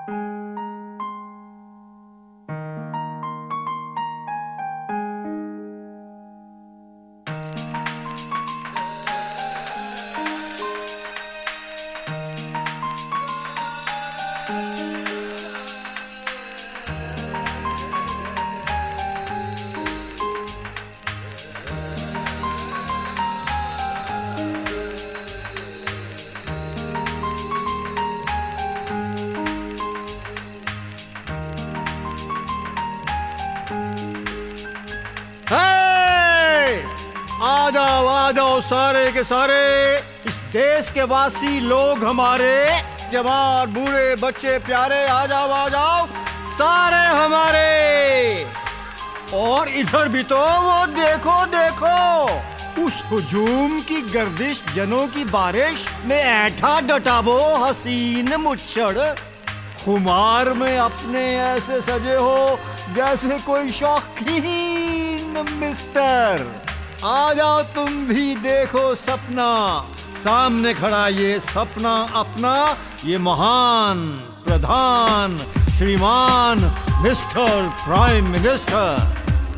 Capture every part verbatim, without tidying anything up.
आ जाओ आ जाओ सारे के सारे, इस देश के वासी लोग हमारे, जवान बूढ़े बच्चे प्यारे, आ जाओ आ जाओ सारे हमारे। और इधर भी तो वो देखो देखो, उस हुजूम की गर्दिश, जनों की बारिश में ऐठा डटाबो हसीन मुच्छड़, खुमार में अपने ऐसे सजे हो जैसे कोई शौकीन मिस्टर। आ जाओ तुम भी देखो सपना, सामने खड़ा ये सपना अपना, ये महान प्रधान श्रीमान मिस्टर प्राइम मिनिस्टर।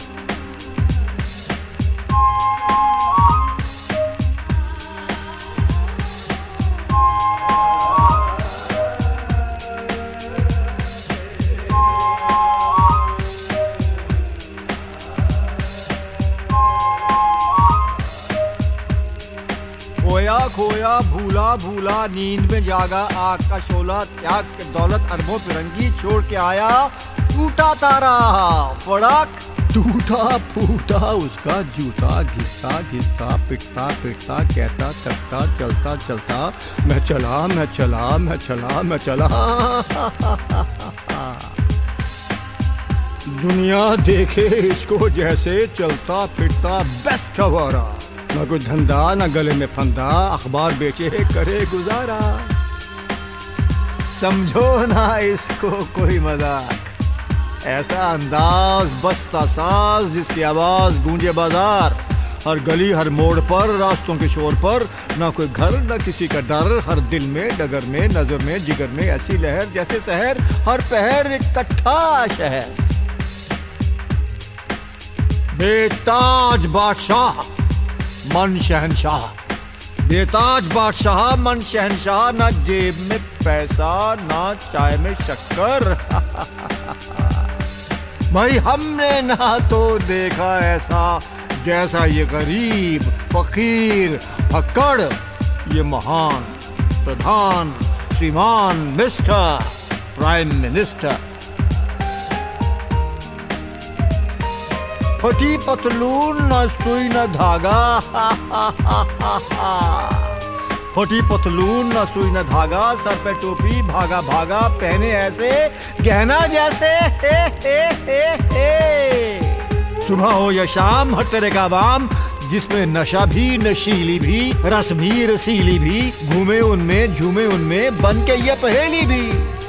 खोया खोया भूला भूला नींद में जागा, आग का शोला त्याग के दौलत अरबों फिरंगी छोड़ के आया, टूटा तारा फड़क, टूटा फूटा उसका जूता, घिसता घिसता पिटता पिटता कहता थकता चलता चलता, मैं चला मैं चला मैं चला मैं चला। दुनिया देखे इसको जैसे चलता फिरता बेस्ट हवारा, न कोई धंधा न गले में फंदा, अखबार बेचे करे गुजारा। समझो ना इसको कोई मजाक, ऐसा अंदाज बसता साज जिसकी आवाज गूंजे बाजार, हर गली हर मोड़ पर रास्तों के शोर पर, ना कोई घर न किसी का डर, हर दिल में डगर में नजर में जिगर में ऐसी लहर जैसे शहर हर पहर इकट्ठा शहर। बेताज बादशाह मन शहनशाह, बेताज बादशाह मन शहनशाह, ना जेब में पैसा ना चाय में शक्कर। भाई हमने ना तो देखा ऐसा जैसा ये गरीब फकीर फक्कड़, ये महान प्रधान श्रीमान मिस्टर प्राइम मिनिस्टर। फटी पतलून न सुई न धागा, फटी पतलून न सुई न धागा, सर पे टोपी भागा भागा, पहने ऐसे गहना जैसे हे हे हे हे। सुबह हो या शाम हर तरह का वाम, जिसमें नशा भी नशीली भी, रस भी रसीली भी, घूमे उनमें झूमे उनमें, बन के ये पहेली भी।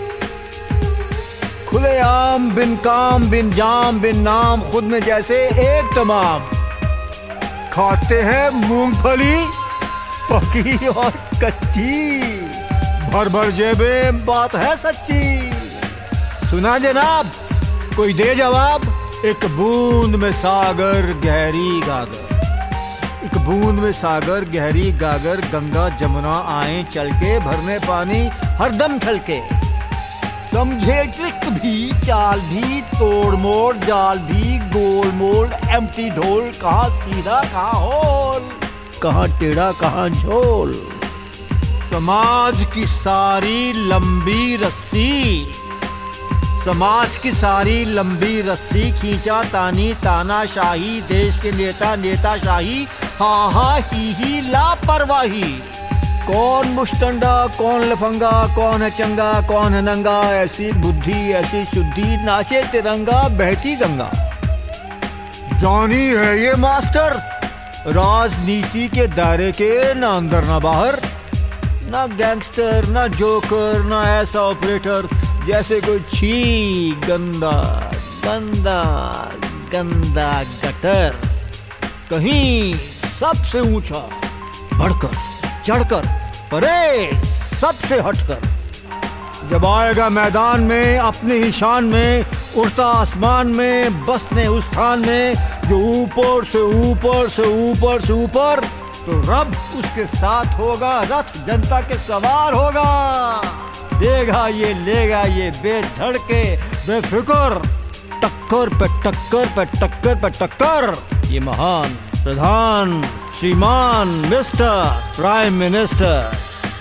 खुले आम बिन काम बिन जाम बिन नाम, खुद में जैसे एक तमाम, खाते हैं मूंगफली पकी और कच्ची, भर भर जेबे बात है सच्ची। सुना जनाब कोई दे जवाब, एक बूंद में सागर गहरी गागर, एक बूंद में सागर गहरी गागर, गंगा जमुना आए चल के, भरने पानी हरदम छलके। समझे ट्रिक भी चाल भी, तोड़ मोड़ जाल भी, गोल मोड़ एम्प्टी ढोल, कहाँ सीधा कहाँ होल, कहाँ टेढ़ा कहाँ झोल। समाज की सारी लंबी रस्सी, समाज की सारी लंबी रस्सी, खींचा तानी तानाशाही, देश के नेता नेताशाही, हा हा ही ही लापरवाही। कौन मुश्तंडा कौन लफंगा, कौन है चंगा कौन है नंगा, ऐसी बुद्धि ऐसी शुद्धि, नाचे तिरंगा बहती गंगा। जॉनी है ये मास्टर, राजनीति के दायरे के ना अंदर ना बाहर, ना गैंगस्टर ना जोकर ना ऐसा ऑपरेटर जैसे कोई छी गंदा गंदा गंदा गटर। कहीं सबसे ऊंचा बढ़कर चढ़कर, परे सबसे हटकर, जब आएगा मैदान में अपने ही शान में, उड़ता आसमान में, बसने उस स्थान में जो ऊपर से ऊपर से ऊपर से ऊपर, तो रब उसके साथ होगा, रथ जनता के सवार होगा। देगा ये लेगा ये बेधड़के बेफिक्र, टक्कर पे टक्कर पे टक्कर पे टक्कर। ये महान प्रधान श्रीमान मिस्टर प्राइम मिनिस्टर।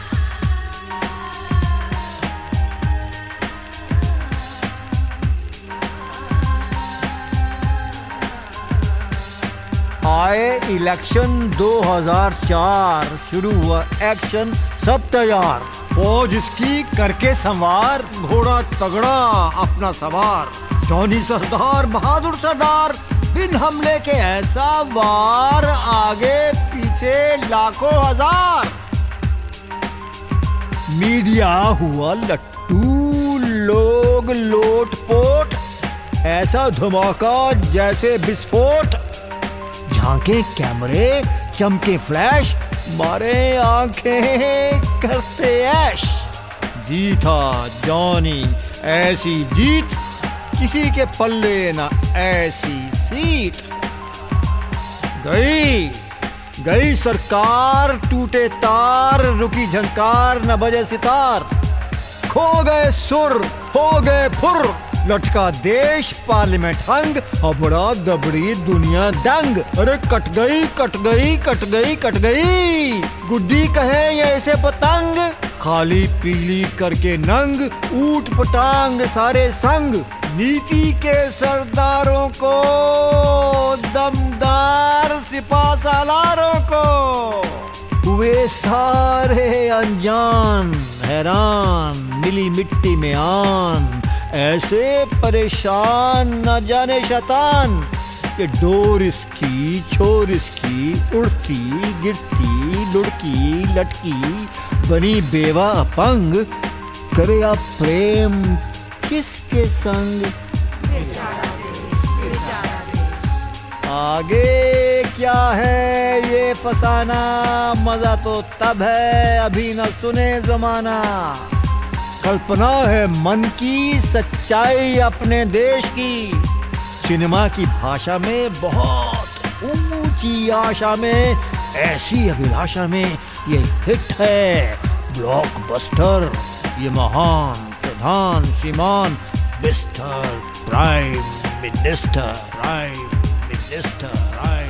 आए इलेक्शन दो हज़ार चार, शुरू हुआ एक्शन, सब तैयार, फौज इसकी करके संवार, घोड़ा तगड़ा अपना सवार, जॉनी सरदार बहादुर सरदार, बिन हमले के ऐसा वार, आगे पीछे लाखों हजार। मीडिया हुआ लट्टू, लोग लोटपोट, ऐसा धमाका जैसे विस्फोट, झांके कैमरे चमके फ्लैश, मारे आंखें करते ऐश। जीता जॉनी ऐसी जीत, किसी के पल्ले ना ऐसी सीट। गई गई सरकार, टूटे तार, रुकी झंकार, न बजे सितार, खो गए सुर, हो गए फुर, लटका देश पार्लियामेंट हंग, हबड़ा दबड़ी दुनिया दंग। अरे कट गई कट गई कट गई कट गई, गुड्डी कहे ऐसे पतंग, खाली पीली करके नंग, ऊट पटांग सारे संग। नीति के सरदारों को, दमदार सिपा सालारों को, हुए सारे अनजान, हैरान, मिली मिट्टी में आन, ऐसे परेशान न जाने शैतान, कि डोर इसकी छोर इसकी, उड़ती गिरती लुढ़की लटकी, बनी बेवा अपंग, करे आप प्रेम किसके संग। आगे क्या है ये फसाना, मजा तो तब है अभी न सुने जमाना। कल्पना है मन की, सच्चाई अपने देश की, सिनेमा की भाषा में बहुत ऊंची आशा में, ऐसी अभिलाषा में ये हिट है ब्लॉकबस्टर। ये महान प्रधान श्रीमान mister prime minister, prime minister, prime